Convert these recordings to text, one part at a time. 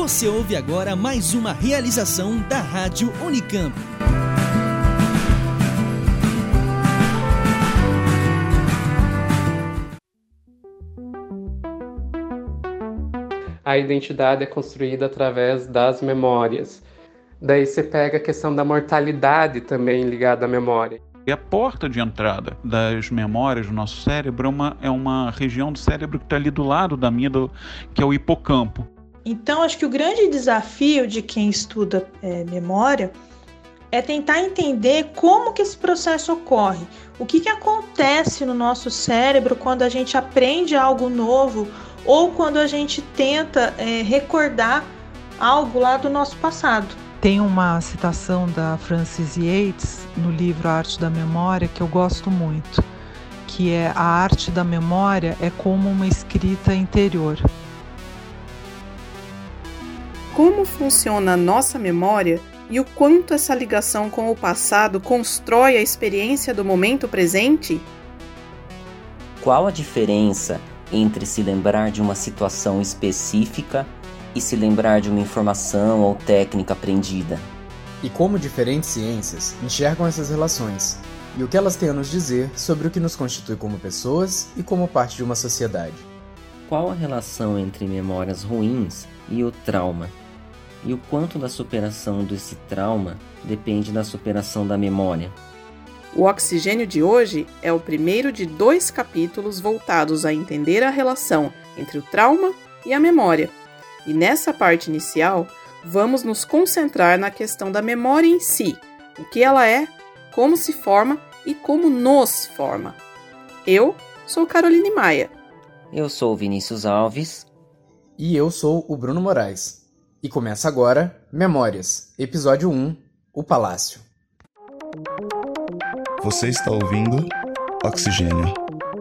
Você ouve agora mais uma realização da Rádio Unicamp. A identidade é construída através das memórias. Daí você pega a questão da mortalidade também ligada à memória. E a porta de entrada das memórias do nosso cérebro é uma região do cérebro que está ali do lado da amígdala, que é o hipocampo. Então, acho que o grande desafio de quem estuda memória é tentar entender como que esse processo ocorre. O que acontece no nosso cérebro quando a gente aprende algo novo ou quando a gente tenta recordar algo lá do nosso passado. Tem uma citação da Frances Yates no livro A Arte da Memória que eu gosto muito, que é: a arte da memória é como uma escrita interior. Como funciona a nossa memória e o quanto essa ligação com o passado constrói a experiência do momento presente? Qual a diferença entre se lembrar de uma situação específica e se lembrar de uma informação ou técnica aprendida? E como diferentes ciências enxergam essas relações, e o que elas têm a nos dizer sobre o que nos constitui como pessoas e como parte de uma sociedade. Qual a relação entre memórias ruins e o trauma? E o quanto da superação desse trauma depende da superação da memória? O Oxigênio de hoje é o primeiro de 2 capítulos voltados a entender a relação entre o trauma e a memória. E nessa parte inicial, vamos nos concentrar na questão da memória em si, o que ela é, como se forma e como nos forma. Eu sou Caroline Maia. Eu sou o Vinícius Alves. E eu sou o Bruno Moraes. E começa agora Memórias, episódio 1, O Palácio. Você está ouvindo Oxigênio.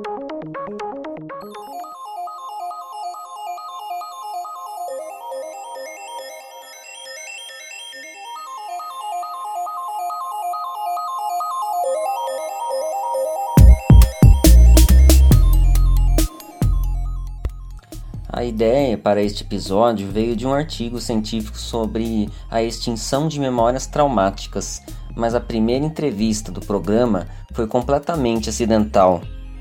A ideia para este episódio veio de um artigo científico sobre a extinção de memórias traumáticas, mas a primeira entrevista do programa foi completamente acidental.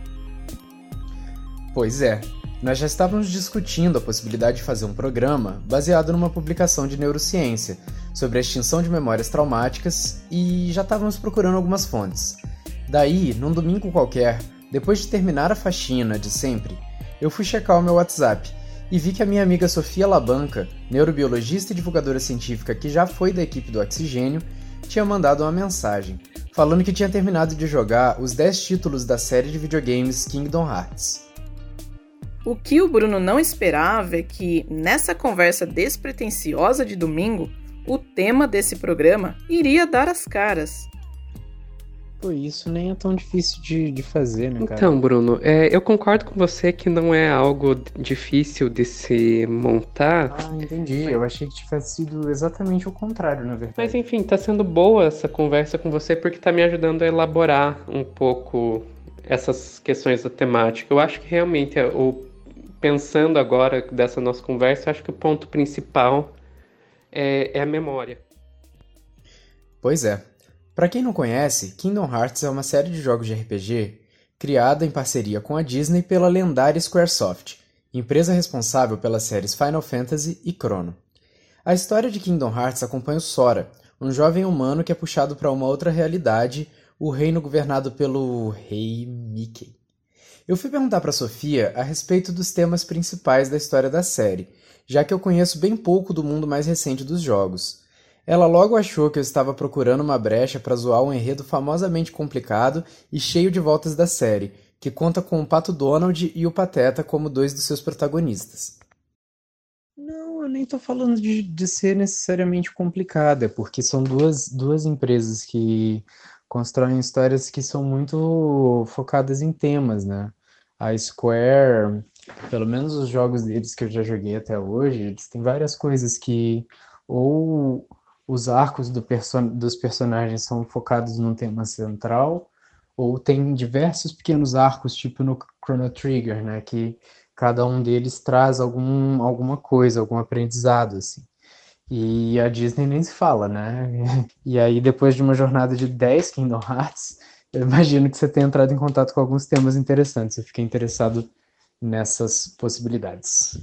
Pois é, nós já estávamos discutindo a possibilidade de fazer um programa baseado numa publicação de neurociência sobre a extinção de memórias traumáticas e já estávamos procurando algumas fontes. Daí, num domingo qualquer, depois de terminar a faxina de sempre, eu fui checar o meu WhatsApp e vi que a minha amiga Sofia Labanca, neurobiologista e divulgadora científica que já foi da equipe do Oxigênio, tinha mandado uma mensagem, falando que tinha terminado de jogar os 10 títulos da série de videogames Kingdom Hearts. O que o Bruno não esperava é que, nessa conversa despretensiosa de domingo, o tema desse programa iria dar as caras. Pô, isso nem é tão difícil de fazer, né, cara? Então, Bruno, eu concordo com você que não é algo difícil de se montar. Ah, entendi. Eu achei que tivesse sido exatamente o contrário, na verdade. Mas, enfim, tá sendo boa essa conversa com você porque tá me ajudando a elaborar um pouco essas questões da temática. Eu acho que realmente, pensando agora dessa nossa conversa, eu acho que o ponto principal é a memória. Pois é. Para quem não conhece, Kingdom Hearts é uma série de jogos de RPG criada em parceria com a Disney pela lendária Squaresoft, empresa responsável pelas séries Final Fantasy e Chrono. A história de Kingdom Hearts acompanha o Sora, um jovem humano que é puxado para uma outra realidade, o reino governado pelo Rei Mickey. Eu fui perguntar para Sofia a respeito dos temas principais da história da série, já que eu conheço bem pouco do mundo mais recente dos jogos. Ela logo achou que eu estava procurando uma brecha para zoar um enredo famosamente complicado e cheio de voltas da série, que conta com o Pato Donald e o Pateta como 2 dos seus protagonistas. Não, eu nem tô falando de ser necessariamente complicada, porque são duas empresas que constroem histórias que são muito focadas em temas, né? A Square, pelo menos os jogos deles que eu já joguei até hoje, eles têm várias coisas que ou os arcos dos personagens são focados num tema central, ou tem diversos pequenos arcos, tipo no Chrono Trigger, né, que cada um deles traz alguma coisa, algum aprendizado, assim. E a Disney nem se fala, né? E aí, depois de uma jornada de 10 Kingdom Hearts, eu imagino que você tenha entrado em contato com alguns temas interessantes. Eu fiquei interessado nessas possibilidades.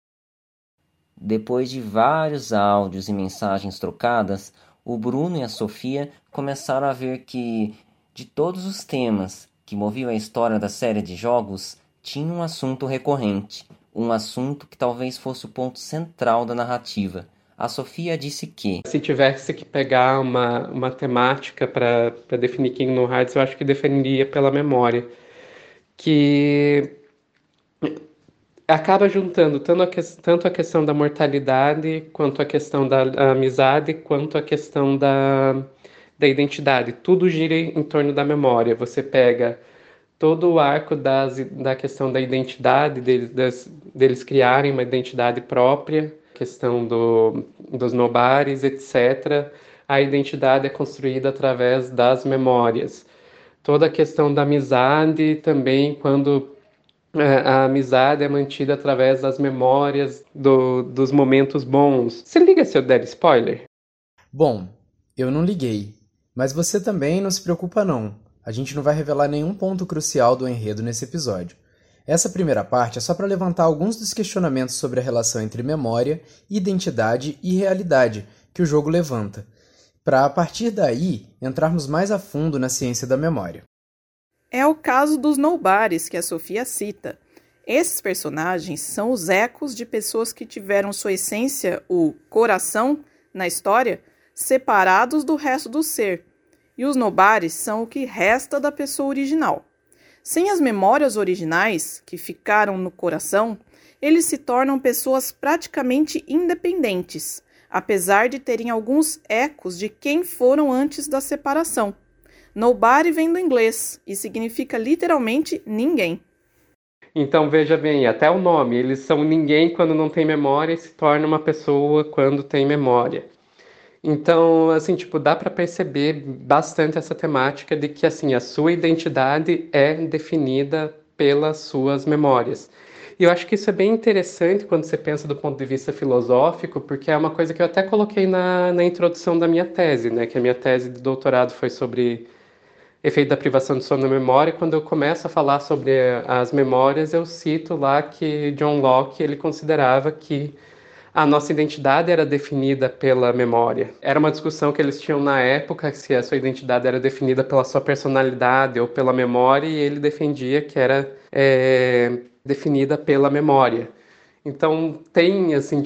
Depois de vários áudios e mensagens trocadas, o Bruno e a Sofia começaram a ver que, de todos os temas que moviam a história da série de jogos, tinha um assunto recorrente, um assunto que talvez fosse o ponto central da narrativa. A Sofia disse que, se tivesse que pegar uma temática para definir Kingdom Hearts, eu acho que definiria pela memória, que acaba juntando tanto a questão da mortalidade, quanto a questão da amizade, quanto a questão da identidade. Tudo gira em torno da memória. Você pega todo o arco da questão da identidade, deles criarem uma identidade própria, questão dos nobares, etc. A identidade é construída através das memórias. Toda a questão da amizade também, quando a amizade é mantida através das memórias dos momentos bons. Você liga se eu der spoiler? Bom, eu não liguei, mas você também não se preocupa não. A gente não vai revelar nenhum ponto crucial do enredo nesse episódio. Essa primeira parte é só para levantar alguns dos questionamentos sobre a relação entre memória, identidade e realidade que o jogo levanta, para a partir daí entrarmos mais a fundo na ciência da memória. É o caso dos Nobares que a Sofia cita. Esses personagens são os ecos de pessoas que tiveram sua essência, o coração, na história, separados do resto do ser. E os Nobares são o que resta da pessoa original. Sem as memórias originais, que ficaram no coração, eles se tornam pessoas praticamente independentes, apesar de terem alguns ecos de quem foram antes da separação. Nobody vem do inglês e significa literalmente ninguém. Então veja bem, até o nome, eles são ninguém quando não tem memória e se torna uma pessoa quando tem memória. Então, assim, dá para perceber bastante essa temática de que, assim, a sua identidade é definida pelas suas memórias. E eu acho que isso é bem interessante quando você pensa do ponto de vista filosófico, porque é uma coisa que eu até coloquei na introdução da minha tese, né? Que a minha tese de doutorado foi sobre efeito da privação de sono na memória. Quando eu começo a falar sobre as memórias, eu cito lá que John Locke, ele considerava que a nossa identidade era definida pela memória. Era uma discussão que eles tinham na época, se a sua identidade era definida pela sua personalidade ou pela memória, e ele defendia que era definida pela memória. Então tem, assim,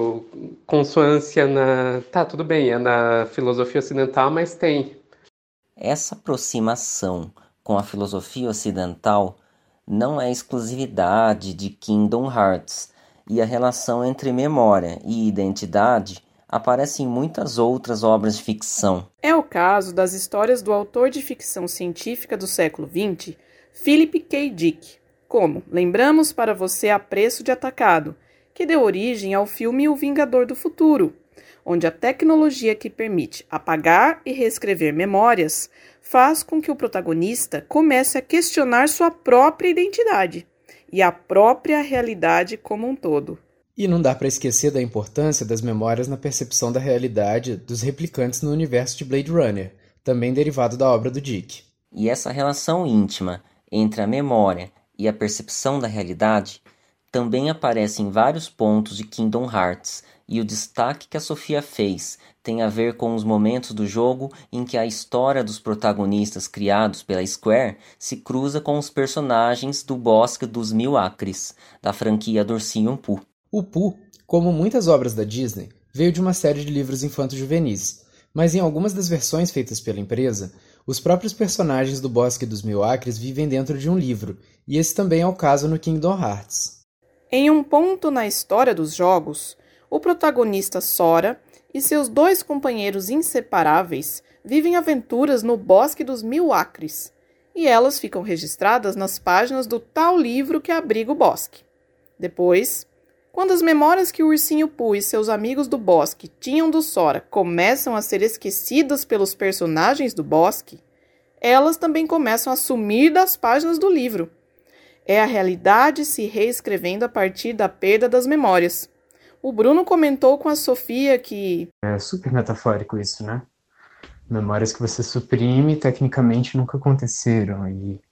consonância na... Tá, tudo bem, é na filosofia ocidental, mas tem. Essa aproximação com a filosofia ocidental não é exclusividade de Kingdom Hearts, e a relação entre memória e identidade aparece em muitas outras obras de ficção. É o caso das histórias do autor de ficção científica do século XX, Philip K. Dick, como Lembramos para Você a Preço de Atacado, que deu origem ao filme O Vingador do Futuro, onde a tecnologia que permite apagar e reescrever memórias faz com que o protagonista comece a questionar sua própria identidade e a própria realidade como um todo. E não dá para esquecer da importância das memórias na percepção da realidade dos replicantes no universo de Blade Runner, também derivado da obra do Dick. E essa relação íntima entre a memória e a percepção da realidade também aparece em vários pontos de Kingdom Hearts, e o destaque que a Sofia fez tem a ver com os momentos do jogo em que a história dos protagonistas criados pela Square se cruza com os personagens do Bosque dos Mil Acres, da franquia do Ursinho Pooh. O Pooh, como muitas obras da Disney, veio de uma série de livros infanto-juvenis, mas em algumas das versões feitas pela empresa, os próprios personagens do Bosque dos Mil Acres vivem dentro de um livro, e esse também é o caso no Kingdom Hearts. Em um ponto na história dos jogos, o protagonista Sora e seus dois companheiros inseparáveis vivem aventuras no Bosque dos Mil Acres, e elas ficam registradas nas páginas do tal livro que abriga o bosque. Depois, quando as memórias que o Ursinho Pooh e seus amigos do bosque tinham do Sora começam a ser esquecidas pelos personagens do bosque, elas também começam a sumir das páginas do livro. É a realidade se reescrevendo a partir da perda das memórias. O Bruno comentou com a Sofia que... É super metafórico isso, né? Memórias que você suprime, tecnicamente nunca aconteceram.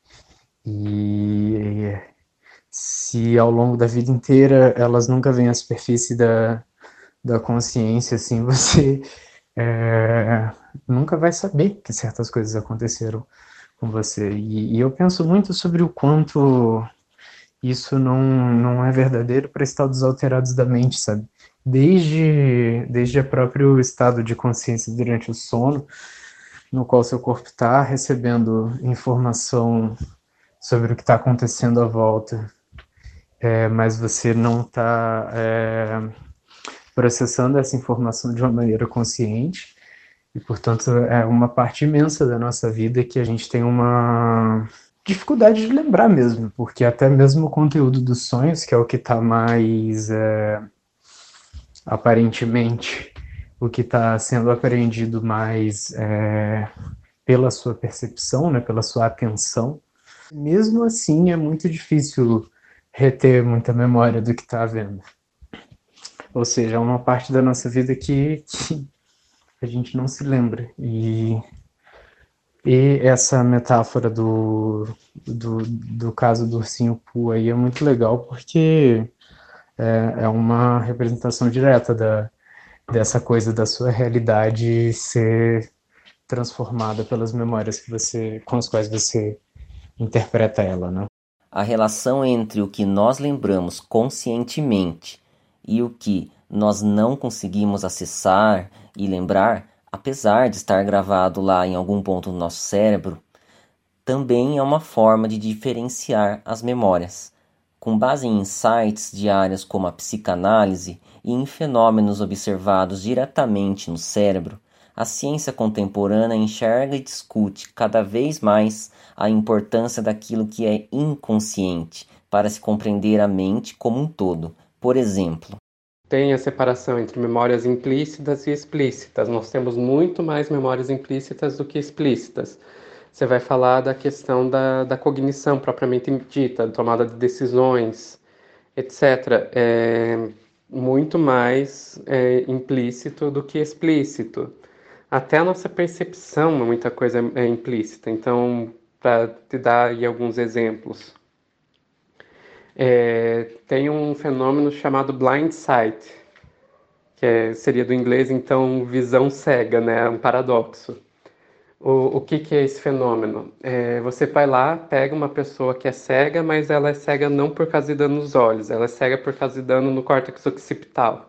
E se ao longo da vida inteira elas nunca vêm à superfície da consciência, assim, você nunca vai saber que certas coisas aconteceram com você. E eu penso muito sobre o quanto isso não é verdadeiro para estados alterados da mente, sabe? Desde o próprio estado de consciência durante o sono, no qual seu corpo está recebendo informação sobre o que está acontecendo à volta, mas você não está processando essa informação de uma maneira consciente, e, portanto, é uma parte imensa da nossa vida que a gente tem uma dificuldade de lembrar mesmo, porque até mesmo o conteúdo dos sonhos, que é o que está mais, aparentemente, o que está sendo apreendido mais pela sua percepção, né, pela sua atenção, mesmo assim é muito difícil reter muita memória do que está vendo. Ou seja, é uma parte da nossa vida que a gente não se lembra. E essa metáfora do caso do ursinho Pooh aí é muito legal, porque é uma representação direta dessa coisa da sua realidade ser transformada pelas memórias com as quais você interpreta ela, né? A relação entre o que nós lembramos conscientemente e o que nós não conseguimos acessar e lembrar, apesar de estar gravado lá em algum ponto do nosso cérebro, também é uma forma de diferenciar as memórias. Com base em insights de áreas como a psicanálise e em fenômenos observados diretamente no cérebro, a ciência contemporânea enxerga e discute cada vez mais a importância daquilo que é inconsciente para se compreender a mente como um todo. Por exemplo, tem a separação entre memórias implícitas e explícitas. Nós temos muito mais memórias implícitas do que explícitas. Você vai falar da questão da cognição propriamente dita, tomada de decisões, etc. É muito mais implícito do que explícito. Até a nossa percepção, muita coisa é implícita. Então, para te dar aí alguns exemplos, tem um fenômeno chamado blind sight, que seria do inglês, então, visão cega, né? Um paradoxo. O que é esse fenômeno? Você vai lá, pega uma pessoa que é cega, mas ela é cega não por causa de dano nos olhos, ela é cega por causa de dano no córtex occipital.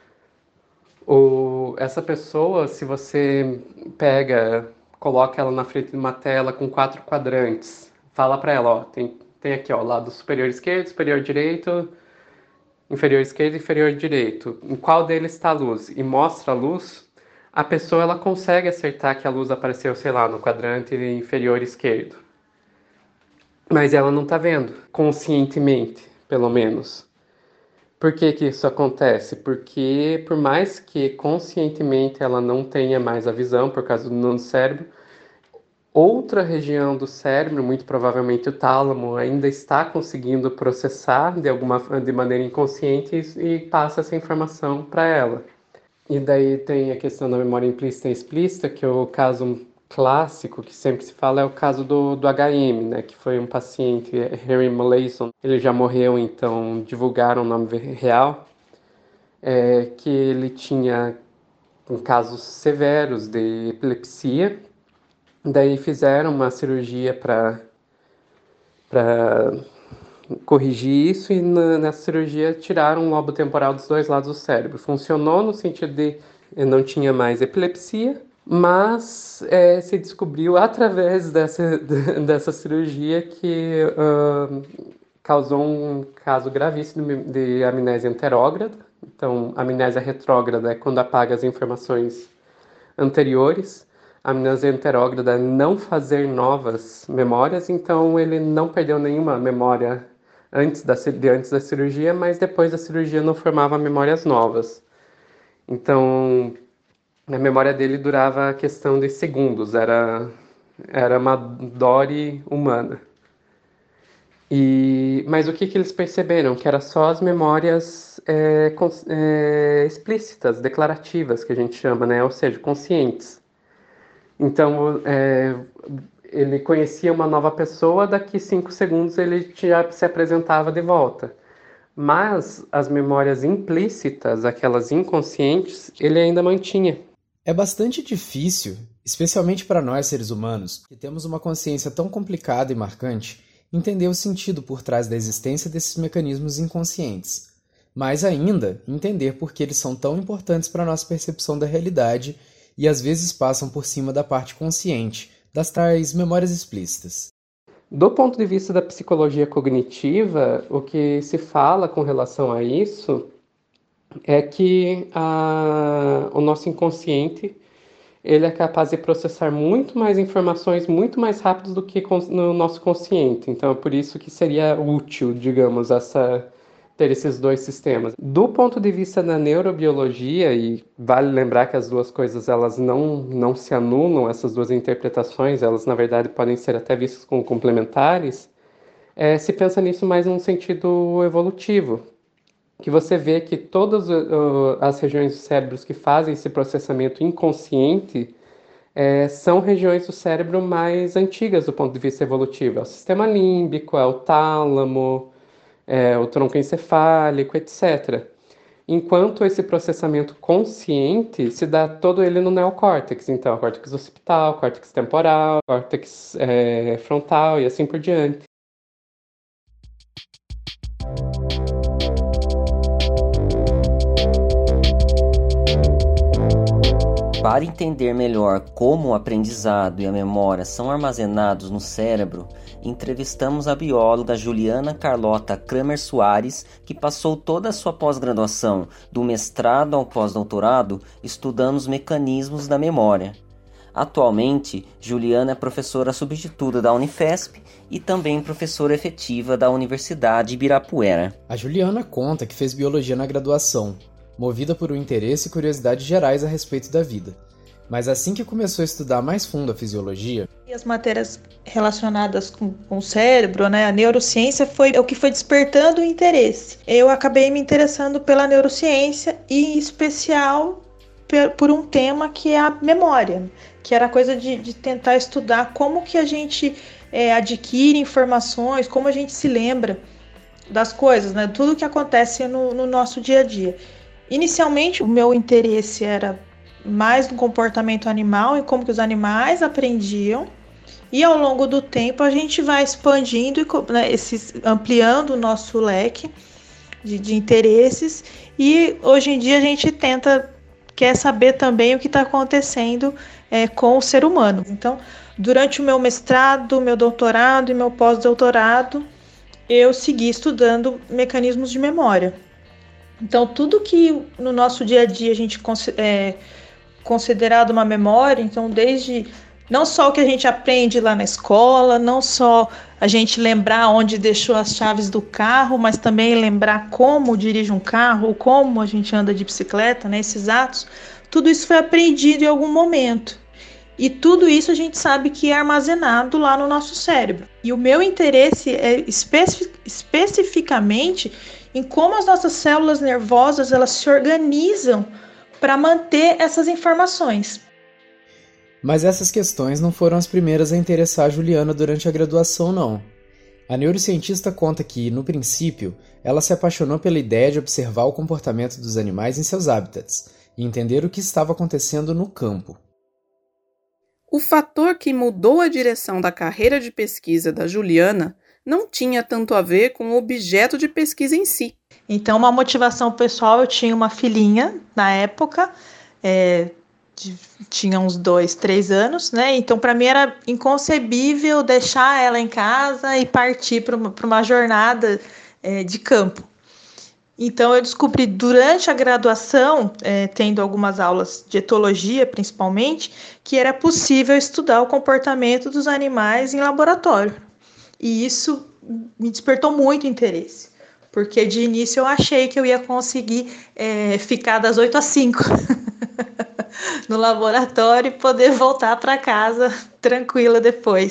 Essa pessoa, se você coloca ela na frente de uma tela com 4 quadrantes, fala para ela, ó, tem aqui, ó, lado superior esquerdo, superior direito, inferior esquerdo e inferior direito. Em qual deles está a luz? E mostra a luz, a pessoa ela consegue acertar que a luz apareceu, sei lá, no quadrante inferior esquerdo. Mas ela não está vendo, conscientemente, pelo menos. Por que isso acontece? Porque por mais que conscientemente ela não tenha mais a visão, por causa do no cérebro, outra região do cérebro, muito provavelmente o tálamo, ainda está conseguindo processar de maneira inconsciente e passa essa informação para ela. E daí tem a questão da memória implícita e explícita, que é o caso clássico que sempre se fala, é o caso do HM, né, que foi um paciente, Henry Molaison. Ele já morreu, então divulgaram o nome real, que ele tinha casos severos de epilepsia. Daí fizeram uma cirurgia para corrigir isso e nessa cirurgia tiraram o lobo temporal dos 2 lados do cérebro. Funcionou no sentido de não tinha mais epilepsia, mas se descobriu através dessa cirurgia que causou um caso gravíssimo de amnésia anterógrada. Então, amnésia retrógrada é quando apaga as informações anteriores. A amnésia anterógrada é não fazer novas memórias, então ele não perdeu nenhuma memória antes da cirurgia, mas depois da cirurgia não formava memórias novas. Então, a memória dele durava a questão de segundos, era uma DORE humana. Mas o que eles perceberam? Que era só as memórias explícitas, declarativas, que a gente chama, né? Ou seja, conscientes. Então, ele conhecia uma nova pessoa, daqui 5 segundos ele já se apresentava de volta. Mas as memórias implícitas, aquelas inconscientes, ele ainda mantinha. É bastante difícil, especialmente para nós seres humanos, que temos uma consciência tão complicada e marcante, entender o sentido por trás da existência desses mecanismos inconscientes. Mais ainda, entender por que eles são tão importantes para a nossa percepção da realidade e às vezes passam por cima da parte consciente, das tais memórias explícitas. Do ponto de vista da psicologia cognitiva, o que se fala com relação a isso é que o nosso inconsciente ele é capaz de processar muito mais informações muito mais rápido do que no nosso consciente. Então é por isso que seria útil, digamos, ter esses dois sistemas. Do ponto de vista da neurobiologia, e vale lembrar que as duas coisas elas não se anulam, essas duas interpretações, elas na verdade podem ser até vistas como complementares, se pensa nisso mais num sentido evolutivo, que você vê que todas as regiões do cérebro que fazem esse processamento inconsciente são regiões do cérebro mais antigas do ponto de vista evolutivo. É o sistema límbico, é o tálamo, o tronco encefálico, etc. Enquanto esse processamento consciente se dá todo ele no neocórtex, então córtex occipital, córtex temporal, córtex frontal e assim por diante. Para entender melhor como o aprendizado e a memória são armazenados no cérebro, entrevistamos a bióloga Juliana Carlota Kramer Soares, que passou toda a sua pós-graduação, do mestrado ao pós-doutorado, estudando os mecanismos da memória. Atualmente, Juliana é professora substituta da Unifesp e também professora efetiva da Universidade Ibirapuera. A Juliana conta que fez biologia na graduação, movida por um interesse e curiosidades gerais a respeito da vida. Mas assim que começou a estudar mais fundo a fisiologia... E as matérias relacionadas com o cérebro, né, a neurociência foi o que foi despertando o interesse. Eu acabei me interessando pela neurociência e, em especial, por um tema que é a memória, que era a coisa de tentar estudar como que a gente adquire informações, como a gente se lembra das coisas, né, tudo que acontece no nosso dia a dia. Inicialmente, o meu interesse era mais no comportamento animal e como que os animais aprendiam. E ao longo do tempo a gente vai expandindo, né, ampliando o nosso leque de interesses. E hoje em dia a gente quer saber também o que está acontecendo com o ser humano. Então, durante o meu mestrado, meu doutorado e meu pós-doutorado, eu segui estudando mecanismos de memória. Então, tudo que no nosso dia a dia a gente considerado uma memória, então desde não só o que a gente aprende lá na escola, não só a gente lembrar onde deixou as chaves do carro, mas também lembrar como dirige um carro, como a gente anda de bicicleta, né, esses atos, tudo isso foi aprendido em algum momento. E tudo isso a gente sabe que é armazenado lá no nosso cérebro. E o meu interesse é especificamente em como as nossas células nervosas elas se organizam para manter essas informações. Mas essas questões não foram as primeiras a interessar a Juliana durante a graduação, não. A neurocientista conta que, no princípio, ela se apaixonou pela ideia de observar o comportamento dos animais em seus hábitats e entender o que estava acontecendo no campo. O fator que mudou a direção da carreira de pesquisa da Juliana não tinha tanto a ver com o objeto de pesquisa em si. Então, uma motivação pessoal, eu tinha uma filhinha na época, tinha uns 2, 3 anos, né? Então, para mim era inconcebível deixar ela em casa e partir para uma jornada de campo. Então, eu descobri durante a graduação, tendo algumas aulas de etologia, principalmente, que era possível estudar o comportamento dos animais em laboratório. E isso me despertou muito interesse, porque de início eu achei que eu ia conseguir ficar das 8 às 5 no laboratório e poder voltar para casa tranquila depois.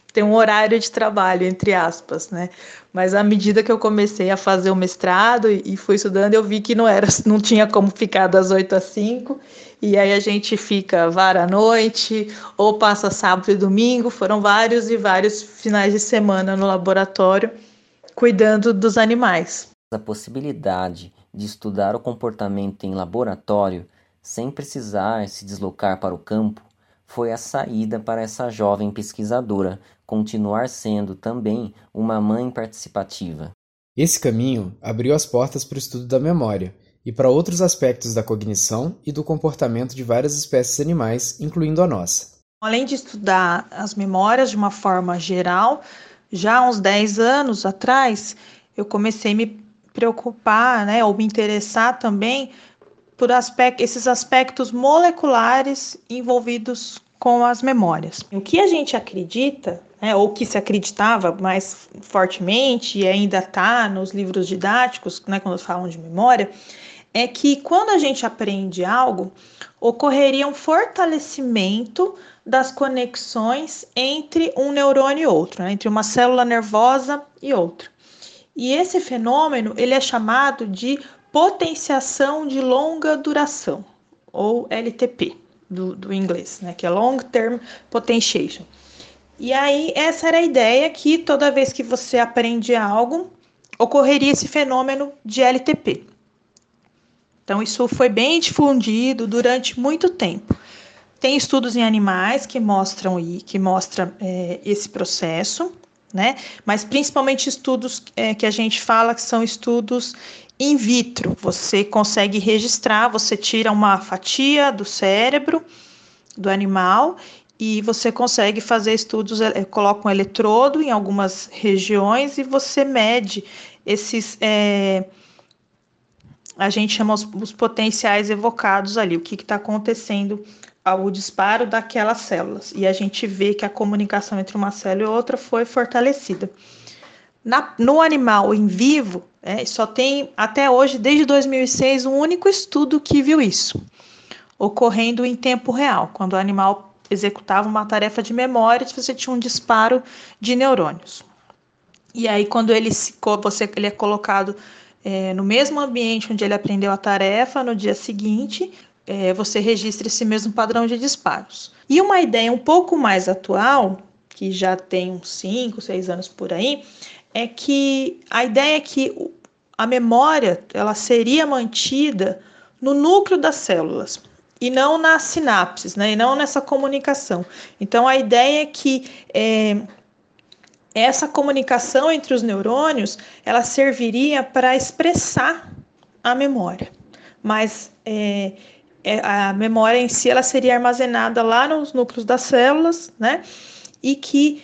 tem um horário de trabalho, entre aspas, né? Mas à medida que eu comecei a fazer o mestrado e fui estudando, eu vi que não tinha como ficar das 8 às 5, e aí a gente fica vara à noite, ou passa sábado e domingo, foram vários e vários finais de semana no laboratório, cuidando dos animais. A possibilidade de estudar o comportamento em laboratório, sem precisar se deslocar para o campo, foi a saída para essa jovem pesquisadora continuar sendo também uma mãe participativa. Esse caminho abriu as portas para o estudo da memória e para outros aspectos da cognição e do comportamento de várias espécies animais, incluindo a nossa. Além de estudar as memórias de uma forma geral, já há uns 10 anos atrás, eu comecei a me preocupar, né, ou me interessar também por esses aspectos moleculares envolvidos com as memórias. O que a gente acredita, né, ou que se acreditava mais fortemente e ainda está nos livros didáticos, né, quando falam de memória, é que quando a gente aprende algo, ocorreria um fortalecimento das conexões entre um neurônio e outro, né, entre uma célula nervosa e outra. E esse fenômeno ele é chamado de potenciação de longa duração, ou LTP, do inglês, né, que é Long Term Potentiation. E aí, essa era a ideia, que toda vez que você aprende algo, ocorreria esse fenômeno de LTP. Então, isso foi bem difundido durante muito tempo. Tem estudos em animais que mostram esse processo, né? Mas principalmente estudos que a gente fala que são estudos in vitro. Você consegue registrar, você tira uma fatia do cérebro do animal e você consegue fazer estudos, coloca um eletrodo em algumas regiões e você mede esses, a gente chama os potenciais evocados ali, o que está acontecendo ao disparo daquelas células. E a gente vê que a comunicação entre uma célula e outra foi fortalecida. No animal em vivo, só tem até hoje, desde 2006, um único estudo que viu isso, ocorrendo em tempo real, quando o animal executava uma tarefa de memória, você tinha um disparo de neurônios. E aí, quando ele é colocado no mesmo ambiente onde ele aprendeu a tarefa, no dia seguinte, você registra esse mesmo padrão de disparos. E uma ideia um pouco mais atual, que já tem uns 5, 6 anos por aí, é que a ideia é que a memória ela seria mantida no núcleo das células e não nas sinapses, né? E não nessa comunicação. Então, a ideia é que essa comunicação entre os neurônios ela serviria para expressar a memória, mas a memória em si ela seria armazenada lá nos núcleos das células, né? E que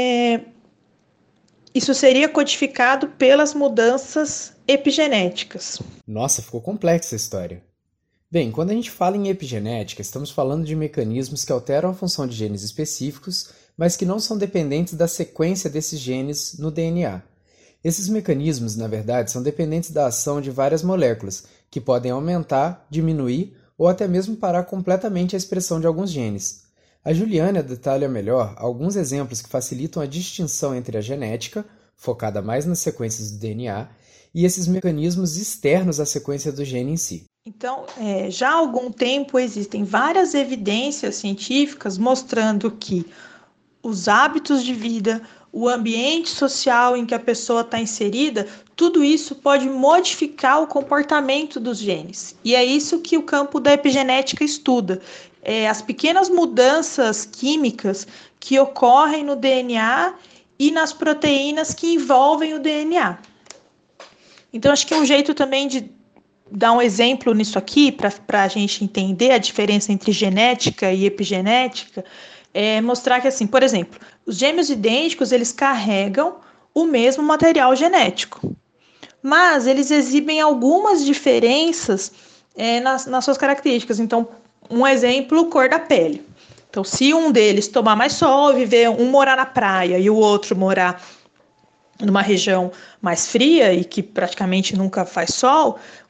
isso seria codificado pelas mudanças epigenéticas. Nossa, ficou complexa a história. Bem, quando a gente fala em epigenética, estamos falando de mecanismos que alteram a função de genes específicos, mas que não são dependentes da sequência desses genes no DNA. Esses mecanismos, na verdade, são dependentes da ação de várias moléculas, que podem aumentar, diminuir ou até mesmo parar completamente a expressão de alguns genes. A Juliana detalha melhor alguns exemplos que facilitam a distinção entre a genética, focada mais nas sequências do DNA, e esses mecanismos externos à sequência do gene em si. Então, já há algum tempo existem várias evidências científicas mostrando que os hábitos de vida, o ambiente social em que a pessoa está inserida, tudo isso pode modificar o comportamento dos genes. E é isso que o campo da epigenética estuda. As pequenas mudanças químicas que ocorrem no DNA e nas proteínas que envolvem o DNA. Então, acho que um jeito também de dar um exemplo nisso aqui, para a gente entender a diferença entre genética e epigenética, é mostrar que, assim, por exemplo, os gêmeos idênticos, eles carregam o mesmo material genético, mas eles exibem algumas diferenças nas suas características. Então, um exemplo, cor da pele. Então, se um deles tomar mais sol, morar na praia e o outro morar numa região mais fria e que praticamente nunca faz sol,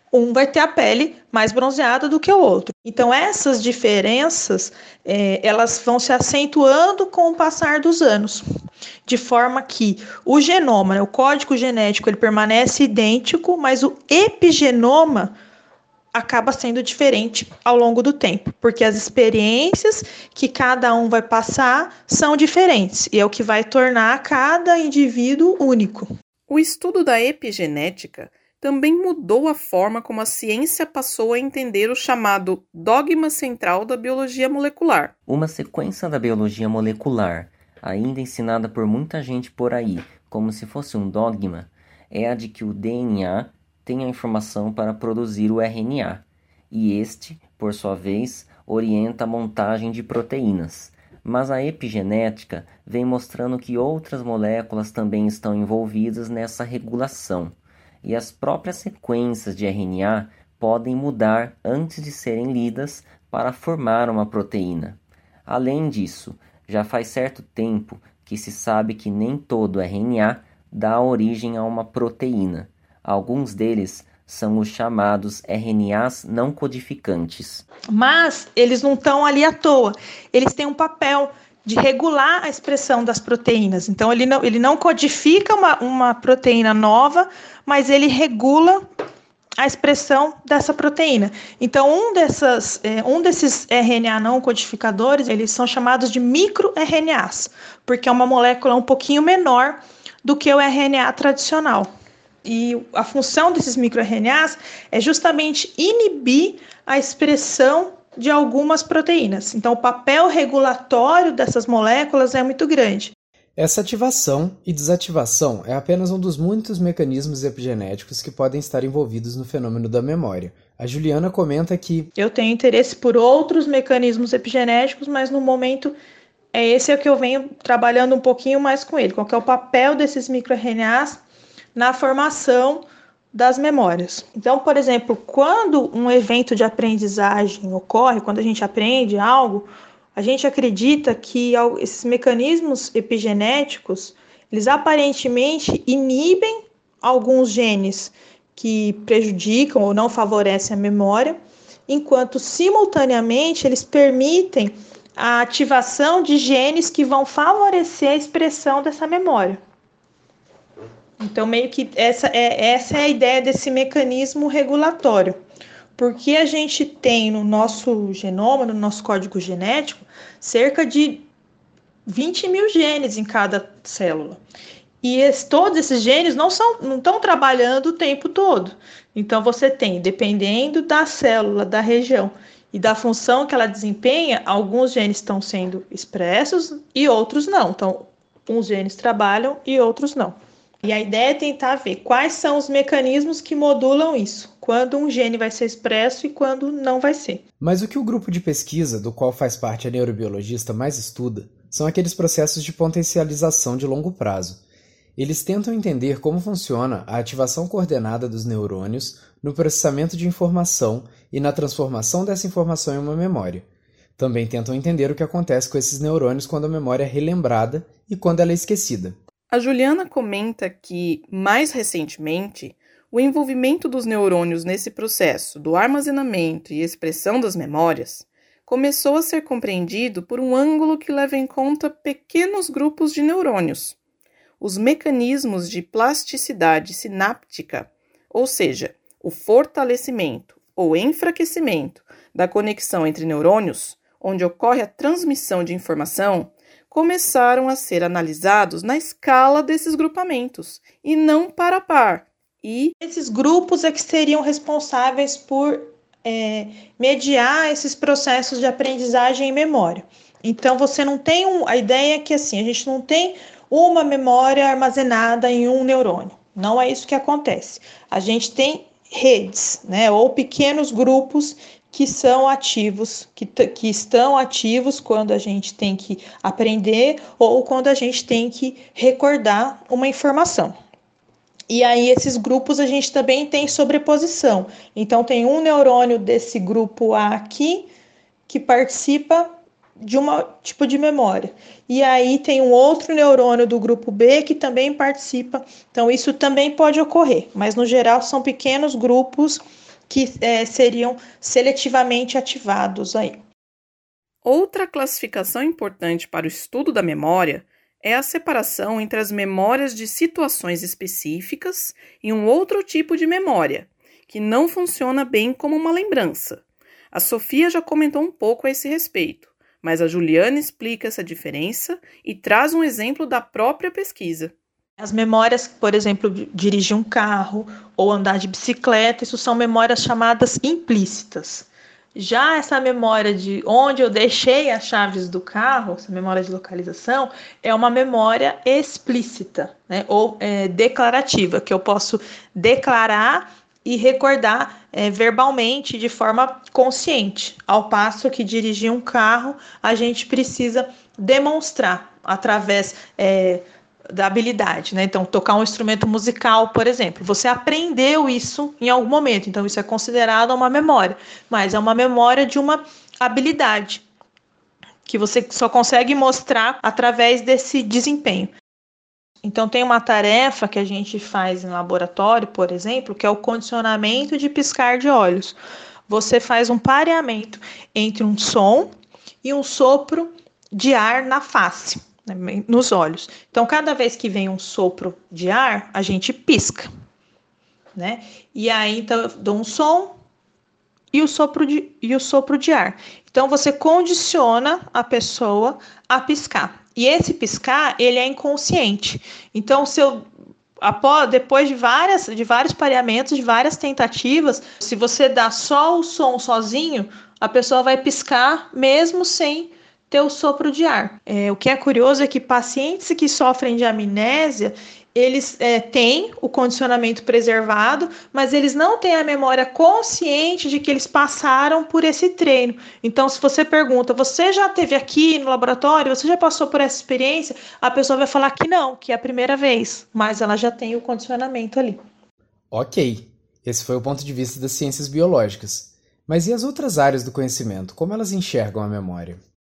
Um vai ter a pele mais bronzeada do que o outro. Então, essas diferenças, elas vão se acentuando com o passar dos anos, de forma que o genoma, né, o código genético, ele permanece idêntico, mas o epigenoma acaba sendo diferente ao longo do tempo, porque as experiências que cada um vai passar são diferentes, e é o que vai tornar cada indivíduo único. O estudo da epigenética também mudou a forma como a ciência passou a entender o chamado dogma central da biologia molecular. Uma sequência da biologia molecular, ainda ensinada por muita gente por aí, como se fosse um dogma, é a de que o DNA tem a informação para produzir o RNA, e este, por sua vez, orienta a montagem de proteínas. Mas a epigenética vem mostrando que outras moléculas também estão envolvidas nessa regulação, e as próprias sequências de RNA podem mudar antes de serem lidas para formar uma proteína. Além disso, já faz certo tempo que se sabe que nem todo RNA dá origem a uma proteína. Alguns deles são os chamados RNAs não codificantes. Mas eles não estão ali à toa. Eles têm um papel de regular a expressão das proteínas. Então, ele não codifica uma proteína nova, mas ele regula a expressão dessa proteína. Então, um desses RNA não codificadores, eles são chamados de microRNAs, porque é uma molécula um pouquinho menor do que o RNA tradicional. E a função desses microRNAs é justamente inibir a expressão de algumas proteínas. Então, o papel regulatório dessas moléculas é muito grande. Essa ativação e desativação é apenas um dos muitos mecanismos epigenéticos que podem estar envolvidos no fenômeno da memória. A Juliana comenta que eu tenho interesse por outros mecanismos epigenéticos, mas no momento esse é o que eu venho trabalhando um pouquinho mais com ele. Qual que é o papel desses microRNAs na formação das memórias. Então, por exemplo, quando um evento de aprendizagem ocorre, quando a gente aprende algo, a gente acredita que esses mecanismos epigenéticos, eles aparentemente inibem alguns genes que prejudicam ou não favorecem a memória, enquanto simultaneamente eles permitem a ativação de genes que vão favorecer a expressão dessa memória. Então, meio que essa é a ideia desse mecanismo regulatório. Porque a gente tem no nosso genoma, no nosso código genético, cerca de 20 mil genes em cada célula. E todos esses genes não estão trabalhando o tempo todo. Então, você tem, dependendo da célula, da região e da função que ela desempenha, alguns genes estão sendo expressos e outros não. Então, uns genes trabalham e outros não. E a ideia é tentar ver quais são os mecanismos que modulam isso, quando um gene vai ser expresso e quando não vai ser. Mas o que o grupo de pesquisa, do qual faz parte a neurobiologista, mais estuda, são aqueles processos de potencialização de longo prazo. Eles tentam entender como funciona a ativação coordenada dos neurônios no processamento de informação e na transformação dessa informação em uma memória. Também tentam entender o que acontece com esses neurônios quando a memória é relembrada e quando ela é esquecida. A Juliana comenta que, mais recentemente, o envolvimento dos neurônios nesse processo do armazenamento e expressão das memórias começou a ser compreendido por um ângulo que leva em conta pequenos grupos de neurônios. Os mecanismos de plasticidade sináptica, ou seja, o fortalecimento ou enfraquecimento da conexão entre neurônios, onde ocorre a transmissão de informação, começaram a ser analisados na escala desses grupamentos, e não par a par. E esses grupos é que seriam responsáveis por mediar esses processos de aprendizagem e memória. Então, você não tem a ideia que assim, a gente não tem uma memória armazenada em um neurônio. Não é isso que acontece. A gente tem redes, né, ou pequenos grupos que são ativos, que estão ativos quando a gente tem que aprender ou quando a gente tem que recordar uma informação. E aí, esses grupos a gente também tem sobreposição. Então, tem um neurônio desse grupo A aqui que participa de um tipo de memória. E aí, tem um outro neurônio do grupo B que também participa. Então, isso também pode ocorrer. Mas, no geral, são pequenos grupos que seriam seletivamente ativados aí. Outra classificação importante para o estudo da memória é a separação entre as memórias de situações específicas e um outro tipo de memória, que não funciona bem como uma lembrança. A Sofia já comentou um pouco a esse respeito, mas a Juliana explica essa diferença e traz um exemplo da própria pesquisa. As memórias, por exemplo, dirigir um carro ou andar de bicicleta, isso são memórias chamadas implícitas. Já essa memória de onde eu deixei as chaves do carro, essa memória de localização, é uma memória explícita, né? Ou declarativa, que eu posso declarar e recordar verbalmente de forma consciente. Ao passo que dirigir um carro, a gente precisa demonstrar através da habilidade, né? Então, tocar um instrumento musical, por exemplo, você aprendeu isso em algum momento, então isso é considerado uma memória, mas é uma memória de uma habilidade que você só consegue mostrar através desse desempenho. Então, tem uma tarefa que a gente faz em laboratório, por exemplo, que é o condicionamento de piscar de olhos. Você faz um pareamento entre um som e um sopro de ar na face, nos olhos. Então, cada vez que vem um sopro de ar, a gente pisca, né? E aí, então, eu dou um som e o sopro de ar. Então, você condiciona a pessoa a piscar. E esse piscar, ele é inconsciente. Então, depois de vários pareamentos, de várias tentativas, se você dá só o som sozinho, a pessoa vai piscar mesmo sem ter o sopro de ar. O que é curioso é que pacientes que sofrem de amnésia, eles têm o condicionamento preservado, mas eles não têm a memória consciente de que eles passaram por esse treino. Então, se você pergunta, você já esteve aqui no laboratório, você já passou por essa experiência? A pessoa vai falar que não, que é a primeira vez, mas ela já tem o condicionamento ali. Ok, esse foi o ponto de vista das ciências biológicas. Mas e as outras áreas do conhecimento? Como elas enxergam a memória?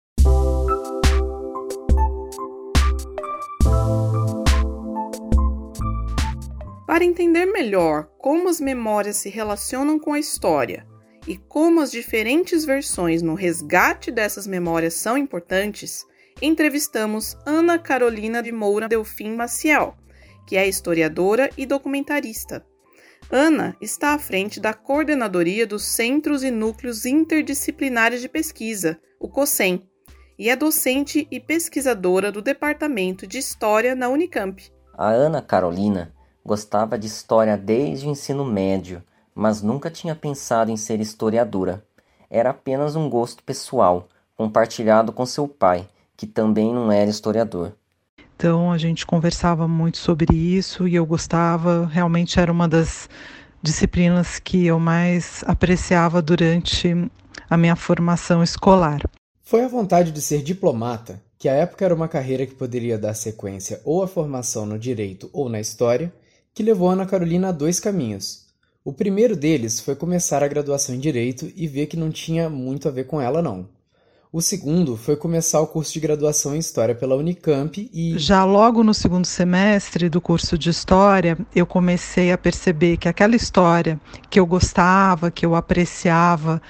Para entender melhor como as memórias se relacionam com a história e como as diferentes versões no resgate dessas memórias são importantes, entrevistamos Ana Carolina de Moura Delfim Maciel, que é historiadora e documentarista. Ana está à frente da Coordenadoria dos Centros e Núcleos Interdisciplinares de Pesquisa, o COCEN, e é docente e pesquisadora do Departamento de História na Unicamp. A Ana Carolina gostava de história desde o ensino médio, mas nunca tinha pensado em ser historiadora. Era apenas um gosto pessoal, compartilhado com seu pai, que também não era historiador. Então a gente conversava muito sobre isso e eu gostava, realmente era uma das disciplinas que eu mais apreciava durante a minha formação escolar. Foi a vontade de ser diplomata, que à época era uma carreira que poderia dar sequência ou à formação no direito ou na história, que levou Ana Carolina a 2 caminhos. O primeiro deles foi começar a graduação em Direito e ver que não tinha muito a ver com ela, não. O segundo foi começar o curso de graduação em História pela Unicamp e... Já logo no segundo semestre do curso de História, eu comecei a perceber que aquela história que eu gostava, que eu apreciava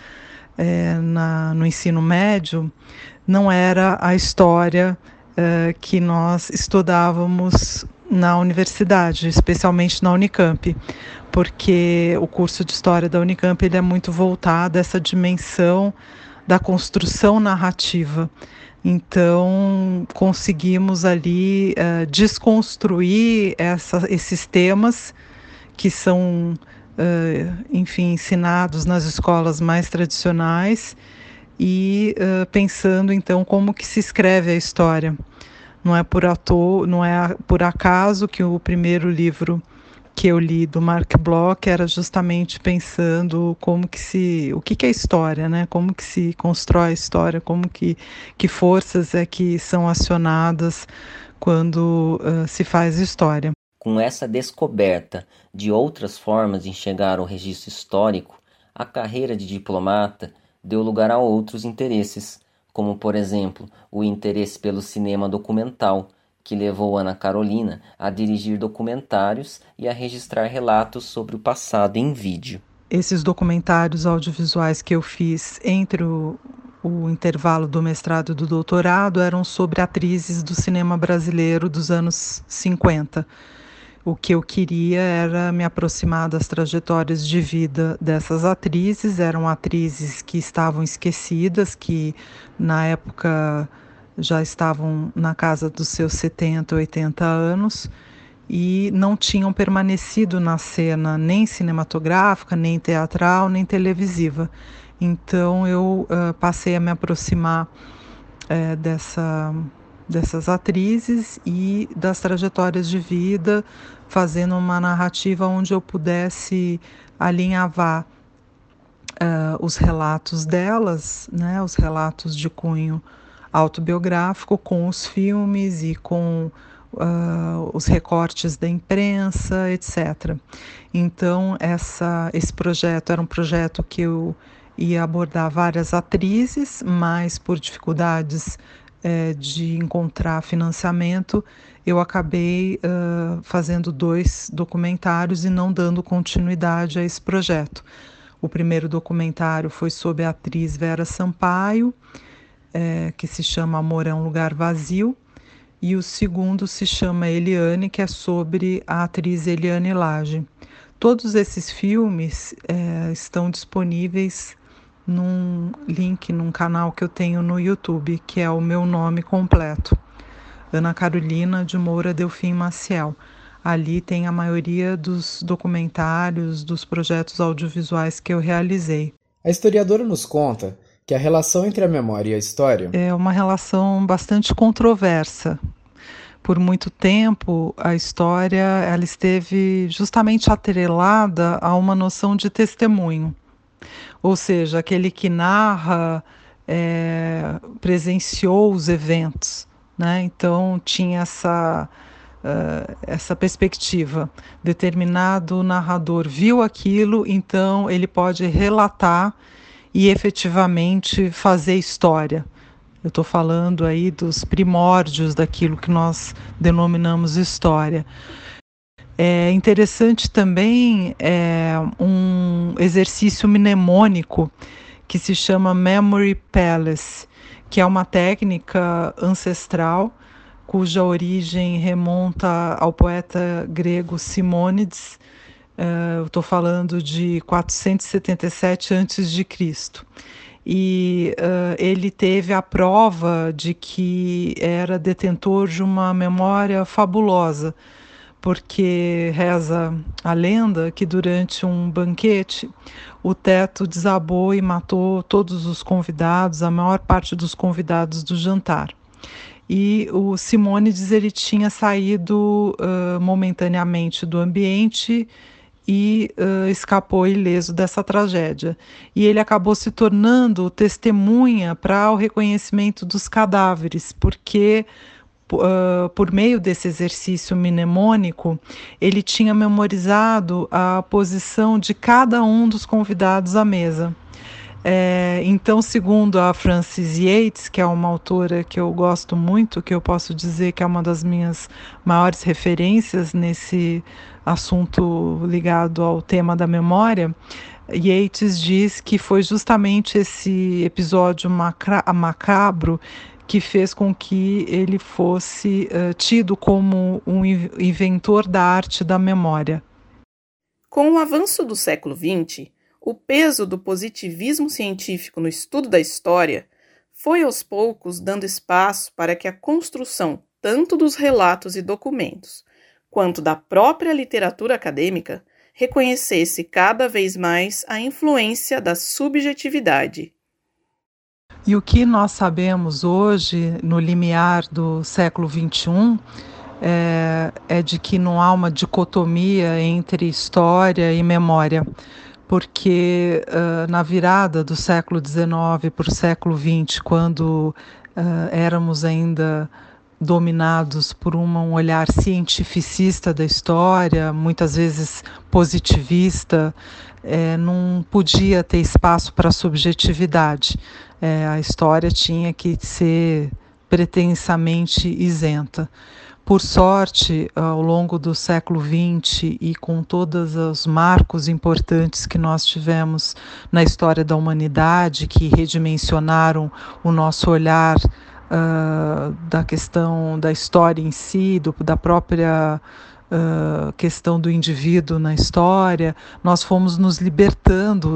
no ensino médio, não era a história que nós estudávamos na universidade, especialmente na Unicamp, porque o curso de História da Unicamp ele é muito voltado a essa dimensão da construção narrativa. Então, conseguimos ali desconstruir esses temas que são, ensinados nas escolas mais tradicionais e pensando, então, como que se escreve a história. Não é por acaso que o primeiro livro que eu li do Mark Bloch era justamente pensando o que é história, né? Como que se constrói a história, que forças é que são acionadas quando se faz história. Com essa descoberta de outras formas de enxergar o registro histórico, a carreira de diplomata deu lugar a outros interesses, como, por exemplo, o interesse pelo cinema documental, que levou Ana Carolina a dirigir documentários e a registrar relatos sobre o passado em vídeo. esses documentários audiovisuais que eu fiz entre o intervalo do mestrado e do doutorado eram sobre atrizes do cinema brasileiro dos anos 50. O que eu queria era me aproximar das trajetórias de vida dessas atrizes. Eram atrizes que estavam esquecidas, que na época já estavam na casa dos seus 70, 80 anos e não tinham permanecido na cena nem cinematográfica, nem teatral, nem televisiva. Então eu passei a me aproximar dessas atrizes e das trajetórias de vida, fazendo uma narrativa onde eu pudesse alinhavar os relatos delas, né, os relatos de cunho autobiográfico, com os filmes e com os recortes da imprensa, etc. Então, esse projeto era um projeto que eu ia abordar várias atrizes, mas por dificuldades de encontrar financiamento, eu acabei fazendo 2 documentários e não dando continuidade a esse projeto. O primeiro documentário foi sobre a atriz Vera Sampaio, que se chama Amor é um Lugar Vazio, e o segundo se chama Eliane, que é sobre a atriz Eliane Lage. Todos esses filmes estão disponíveis num link, num canal que eu tenho no YouTube, que é o meu nome completo, Ana Carolina de Moura Delfim Maciel. Ali tem a maioria dos documentários, dos projetos audiovisuais que eu realizei. A historiadora nos conta que a relação entre a memória e a história é uma relação bastante controversa. Por muito tempo, a história ela esteve justamente atrelada a uma noção de testemunho. Ou seja, aquele que narra presenciou os eventos, né? Então tinha essa perspectiva. Determinado narrador viu aquilo, então ele pode relatar e efetivamente fazer história. Eu estou falando aí dos primórdios daquilo que nós denominamos história. É interessante também um exercício mnemônico que se chama Memory Palace, que é uma técnica ancestral cuja origem remonta ao poeta grego Simônides. Eu estou falando de 477 a.C. E ele teve a prova de que era detentor de uma memória fabulosa, porque reza a lenda que durante um banquete o teto desabou e matou todos os convidados, a maior parte dos convidados do jantar. E o Simônides ele tinha saído momentaneamente do ambiente e escapou ileso dessa tragédia. E ele acabou se tornando testemunha para o reconhecimento dos cadáveres, porque por meio desse exercício mnemônico, ele tinha memorizado a posição de cada um dos convidados à mesa. Então, segundo a Frances Yates, que é uma autora que eu gosto muito, que eu posso dizer que é uma das minhas maiores referências nesse assunto ligado ao tema da memória, Yates diz que foi justamente esse episódio macabro que fez com que ele fosse tido como um inventor da arte da memória. Com o avanço do século XX, o peso do positivismo científico no estudo da história foi aos poucos dando espaço para que a construção tanto dos relatos e documentos, quanto da própria literatura acadêmica, reconhecesse cada vez mais a influência da subjetividade. E o que nós sabemos hoje, no limiar do século XXI, é de que não há uma dicotomia entre história e memória, porque na virada do século XIX para o século XX, quando éramos ainda dominados por um olhar cientificista da história, muitas vezes positivista, não podia ter espaço para a subjetividade. A história tinha que ser pretensamente isenta. por sorte, ao longo do século XX e com todos os marcos importantes que nós tivemos na história da humanidade, que redimensionaram o nosso olhar da questão da história em si, da própria questão do indivíduo na história, nós fomos nos libertando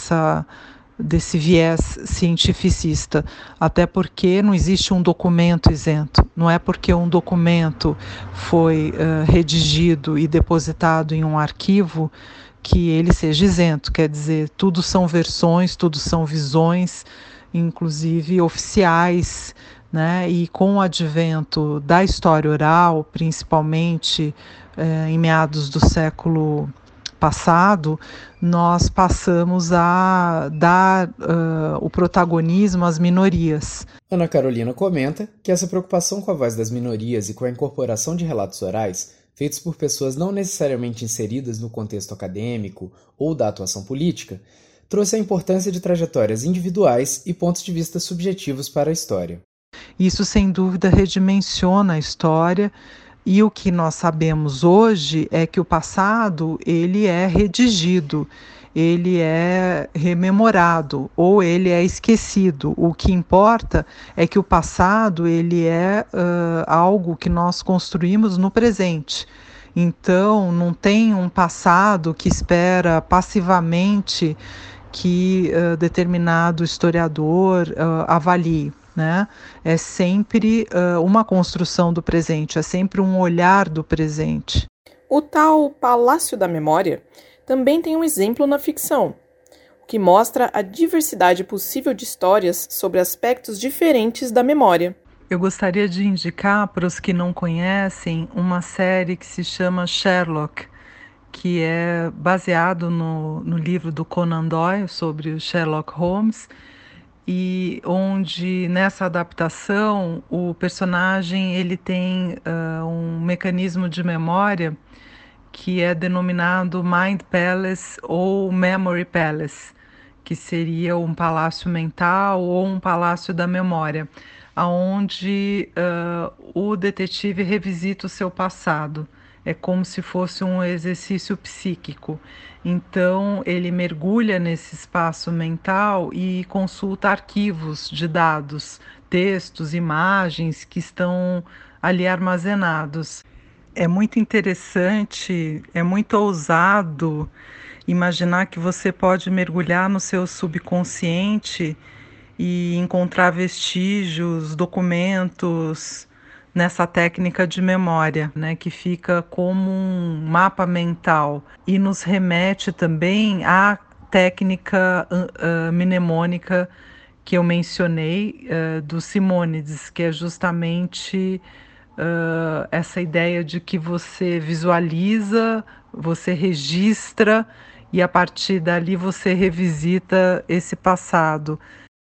desse viés cientificista, até porque não existe um documento isento. Não é porque um documento foi redigido e depositado em um arquivo que ele seja isento. Quer dizer, tudo são versões, tudo são visões, inclusive oficiais, né? E com o advento da história oral, principalmente em meados do século passado, nós passamos a dar o protagonismo às minorias. Ana Carolina comenta que essa preocupação com a voz das minorias e com a incorporação de relatos orais, feitos por pessoas não necessariamente inseridas no contexto acadêmico ou da atuação política, trouxe a importância de trajetórias individuais e pontos de vista subjetivos para a história. Isso, sem dúvida, redimensiona a história. E o que nós sabemos hoje é que o passado ele é redigido, ele é rememorado ou ele é esquecido. O que importa é que o passado ele é algo que nós construímos no presente. Então, não tem um passado que espera passivamente que determinado historiador avalie. Né? É sempre uma construção do presente, é sempre um olhar do presente. O tal Palácio da Memória também tem um exemplo na ficção, o que mostra a diversidade possível de histórias sobre aspectos diferentes da memória. Eu gostaria de indicar para os que não conhecem uma série que se chama Sherlock, que é baseado no livro do Conan Doyle sobre o Sherlock Holmes, e onde nessa adaptação o personagem ele tem um mecanismo de memória que é denominado Mind Palace ou Memory Palace, que seria um palácio mental ou um palácio da memória, onde o detetive revisita o seu passado. É como se fosse um exercício psíquico. Então, ele mergulha nesse espaço mental e consulta arquivos de dados, textos, imagens que estão ali armazenados. É muito interessante, é muito ousado imaginar que você pode mergulhar no seu subconsciente e encontrar vestígios, documentos, nessa técnica de memória, né, que fica como um mapa mental e nos remete também à técnica mnemônica que eu mencionei do Simônides, que é justamente essa ideia de que você visualiza, você registra e a partir dali você revisita esse passado.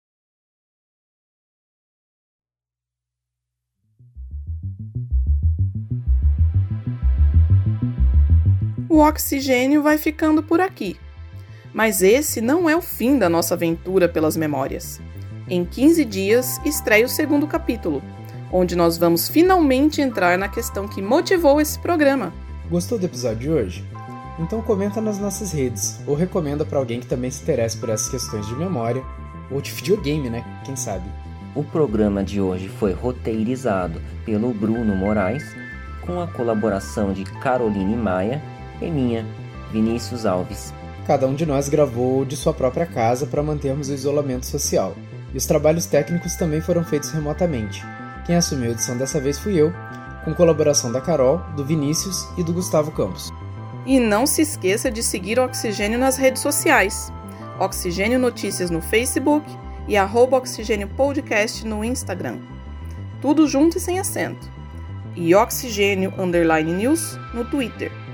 O Oxigênio vai ficando por aqui. Mas esse não é o fim da nossa aventura pelas memórias. Em 15 dias estreia o segundo capítulo, onde nós vamos finalmente entrar na questão que motivou esse programa. Gostou do episódio de hoje? Então comenta nas nossas redes, ou recomenda para alguém que também se interesse por essas questões de memória, ou de videogame, né? Quem sabe? O programa de hoje foi roteirizado pelo Bruno Moraes, com a colaboração de Caroline Maia e minha, Vinícius Alves. Cada um de nós gravou de sua própria casa para mantermos o isolamento social. E os trabalhos técnicos também foram feitos remotamente. Quem assumiu a edição dessa vez fui eu, com colaboração da Carol, do Vinícius e do Gustavo Campos. E não se esqueça de seguir o Oxigênio nas redes sociais. Oxigênio Notícias no Facebook e @Oxigênio Podcast no Instagram. Tudo junto e sem acento. E Oxigênio_News no Twitter.